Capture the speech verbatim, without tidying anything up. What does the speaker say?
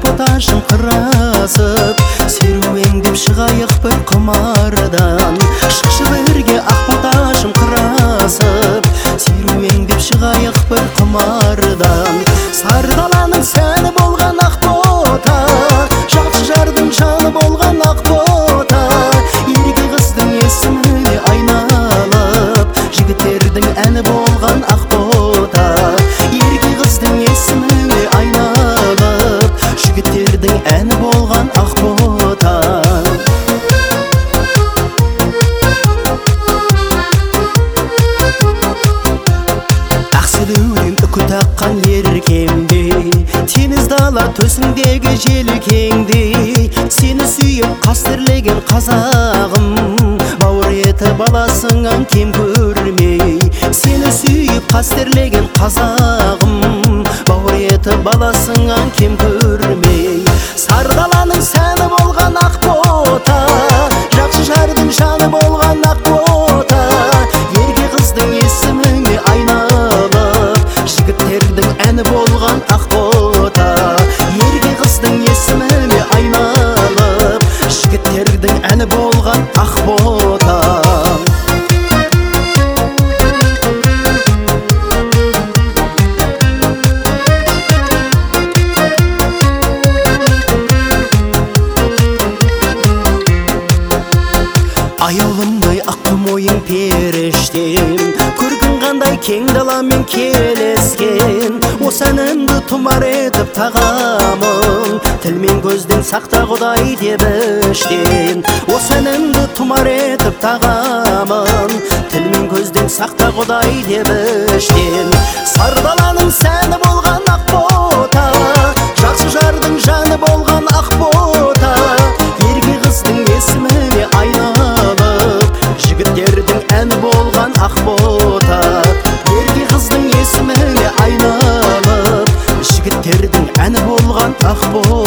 поташым қырасып, серуендеп шығайық бір құмардан. Шықшы бірге ақ поташым қырасып, серуендеп шығайық бір құмардан. Сары даланың сәні болған ақ бота, жақсы жардың жаны болған ақ бота. Ерке қыздың есіміне айналып, жігіттердің әні болған ақ бота. Ерке қыздың есіміне айналып, жігіттердің әні болған ақ бота. Ақселеуден үкі таққан еркемдей, теңіз дала төсіңдегі желкеңдей. Сені сүйіп қастерлеген қазағым, бауыр еті баласыңнан кем көрмей. Сені сүйіп қастерлеген қазағым, бауыр еті баласыңнан кем көрмей. Сары даланың сәні болған ақ бота, жақсы жардың жаны болған ақ бота. Ерке қыздың есіміне айналып, жігіттердің әні болған ақ бота. Ерке қыздың есіміне айналып, жігіттердің әні болған ақ бота. Аяулымдай аққу мойын періштем, көргін қандай кең даламен келескен. Осы әнімді тұмар етіп тағамын, тіл мен көзден сақта Құдай деп іштен. Осы әнімді тұмар етіп тағамын, тіл мен көзден сақта Құдай деп іштен. Сары даланың сәні болған ақ бота, жақсы жардың жаны болған ақ бота. Ерке қыздың есіміне айналып, жігіттердің әні болған ақ бота. Ерке қыздың есіміне айналып, жігіттердің әні болған ақ бота.